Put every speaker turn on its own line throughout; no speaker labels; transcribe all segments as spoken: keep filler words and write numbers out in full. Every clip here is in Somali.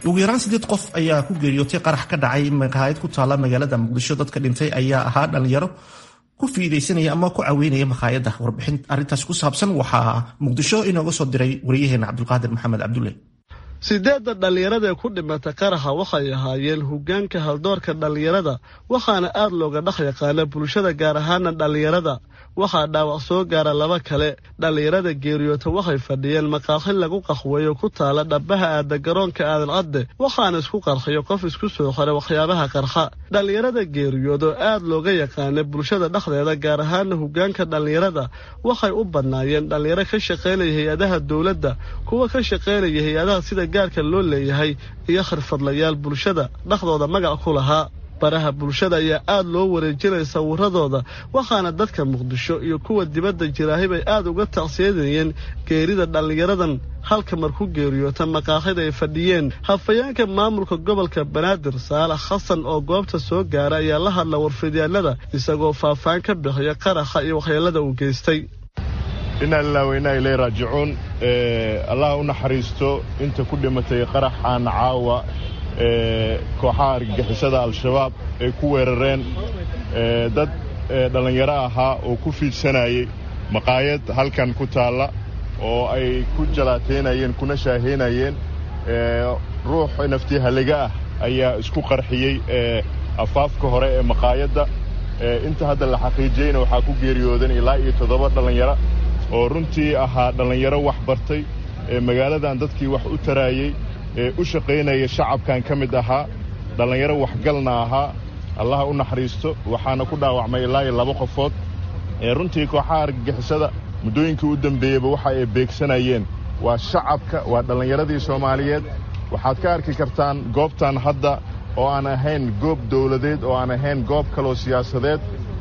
ugu yaraan sideed qof ayaa ku geeriyootay qarax ka dhacay maqaayad ku taala magaalada Muqdisho. dadka dhintay ayaa ahaa dhalinyaro ku fiidaysanaya ama ku caweynaya maqaayada. warbixin arintaas ku saabsan waxaa Muqdisho inooga soo diray wariyaheena Cabdulqaadir Maxamed Cabdulle.
sideedda dhalinyarada ee ku dhimatay qaraxa waxay ahaayeen hoggaanka haldoorka dhalinyarada waxaana aad looga dhex yaqaana bulshada gaar ahaan dhalinyarada. waxaa dhaawac soo gaara laba kale. dhalinyarada geeriyoota waxay fadhiyeen maqaaxi lagu qaxweeyo ku taala dhabaha aada garoonka aadan cadde waxaana isku qarxiyo qof isku soo xiray waxyaabaha qarxa. dhalinyarada geeriyoodo aad looga yaqaana bulshada dhexdeeda gaar ahaan hoggaanka dhalinyarada waxay u badnaayeen dhalinyaro ka shaqeynaya hay-adaha dowladda, kuwa ka shaqeynaya hay-adaha sida gaarka loo leeyahay iyo xirfadlayaal bulshada dhexdooda magac ku lahaa. baraha bulshada ayaa aad loo wareejinaya sawiradooda waxaana dadka Muqdisho iyo kuwa dibadda jiraahiba aad uga tacsiyeeyeen geerida dhalinyaradan halka markuu geeriyoota maqaaxida ay fadhiyeen. hafayeenka maamulka gobolka Banaadir Saalax Xasan oo goobta soo gaaray ayaa la hadla warfidyaanada isagoo faahfaahin ka bixiya qaraxa iyo waxyeelada uu geystay.
inna lillahi wa inna ilayhi raaji'uun. Allah u naxariisto inta ku dhimatay qaraxan caawa ee kooxaha argagixisada al-shabaab ay ku weerareen dad dhalinyaro ahaa oo ku fiidsanayay maqaayad halkan ku taala oo ay ku jalaateynayeen kuna shaaheynayeen ruux naftii haliga ah ayaa isku qarxiyay afaafka hore ee maqaayadda. inta hadda la xaqiijiyayna waxaa ku geeriyoodan ilaa iyo toddoba dhalinyaro oo runtii ahaa dhalinyaro wax bartay magaaladan dadkii wax u taraayay u shaqeynaya shacabkan ka mid ahaa dhalinyaro waxgalna ahaa. allaha u naxariisto. waxaana ku dhaawacmay ilaa iyo laba qofood. runtii kooxaha argagixisada muddooyinkii u dambeeyeyba waxa ay beegsanayeen waa shacabka, waa dhallinyaradii Soomaaliyeed. waxaad ka arki kartaan goobtan hadda oo aan ahayn goob dawladeed oo aan ahayn goob kaloo siyaasadeed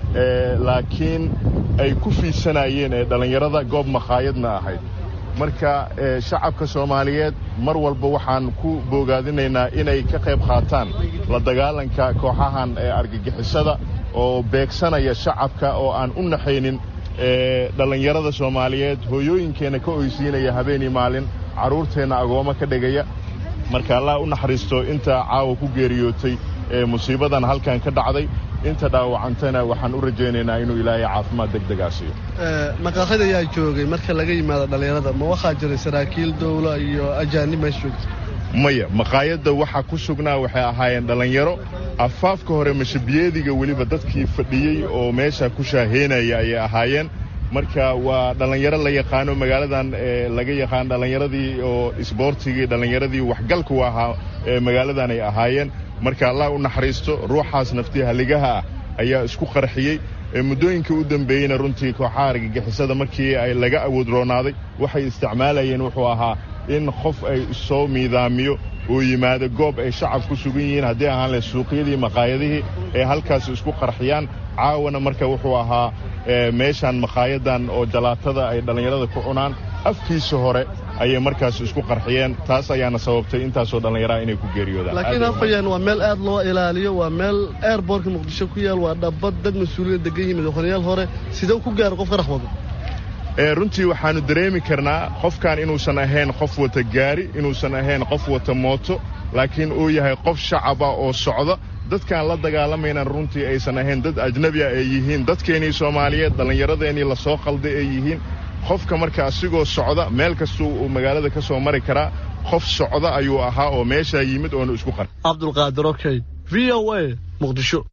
laakiin ay ku fiidsanayeen ee dhallinyarada goob maqaayadna ahayd. marka shacabka Soomaaliyeed mar walba waxaan ku boogaadinaynaa inay ka qayb qaataan la dagaalanka kooxahan ee argagixisada oo beegsanaya shacabka oo aan u naxaynin dhalinyarada Soomaaliyeed, hooyooyinkeena ka oysiinaya habeen iyo maalin, caruurteena agooma ka dhigaya. marka Allah u naxariisto inta caawa ku geeriyootay ee musiibadan halkan ka dhacday. inta dhaawacantana waxaan u rajaynaynaa inuu Ilaahay caafimaad degdeg ah siiyo.
ee maqaaxida ayaa joogay marka laga yimaado dhalinyarada ma waxa jiray saraakiil dawla iyo ajaanib meeshood?
maya, maqaayadda waxa ku sugnaa waxay ahaayeen dhalinyaro afaafka hore mashabiyeediga waliba dadkii fadhiyay oo meesha ku shaaheynaya ay ahaayeen. marka waa dhalinyaro la yaqaano magaaladan ee laga yaqaan dhalinyaradii oo isboortigii dhalinyaradii waxgalku ahaa ee magaaladan ay ahaayeen. marka Allah u naxariisto ruuxaas naftii haligaha ayaa isku qarxiyay. muddooyinkii u dambeeyayna runtii kooxaha argagixisada markii ay laga awood roonaaday waxay isticmaalayeen wuxuu ahaa in qof ay soo miidaamiyo oo yimaado goob ay shacab ku sugan yihiin haddii ahaan leh suuqyadii maqaayadihii ee halkaas isku qarxiyaan. caawana marka wuxuu ahaa meeshan maqaayadan oo jalaatada ay dhalinyarada ku cunaan afkiisa hore ayay markaas isku qarxiyeen. taas ayaana sababtay intaasoo dhalinyaro inay ku geeriyoodaan.
laakiin afayaan waa meel aad loo ilaaliyo, waa meel airportka Muqdisho ku yaal, waa dhabad dad mas'uuliyiin degan yihiin madaxweynayaal hore. sidoo ku gaar qof qarax wado?
ee runtii waxaanu dareemi karnaa qofkan inuusan ahayn qof wata gaari, inuusan ahayn qof wata mooto, laakiin uu yahay qof shacab ah oo socda. dadkan la dagaalamayna runtii aysan ahayn dad ajnabi ah ay yihiin dadkeenii Soomaaliyeed, dhallinyaradeenii la soo qalday ay yihiin. qofka marka asigoo socda meel kasta uu magaalada ka soo mari karaa, qof socda ayuu ahaa oo meesha yimid oo isku qar.
Cabdulqaadir Okay, V O A, Muqdisho.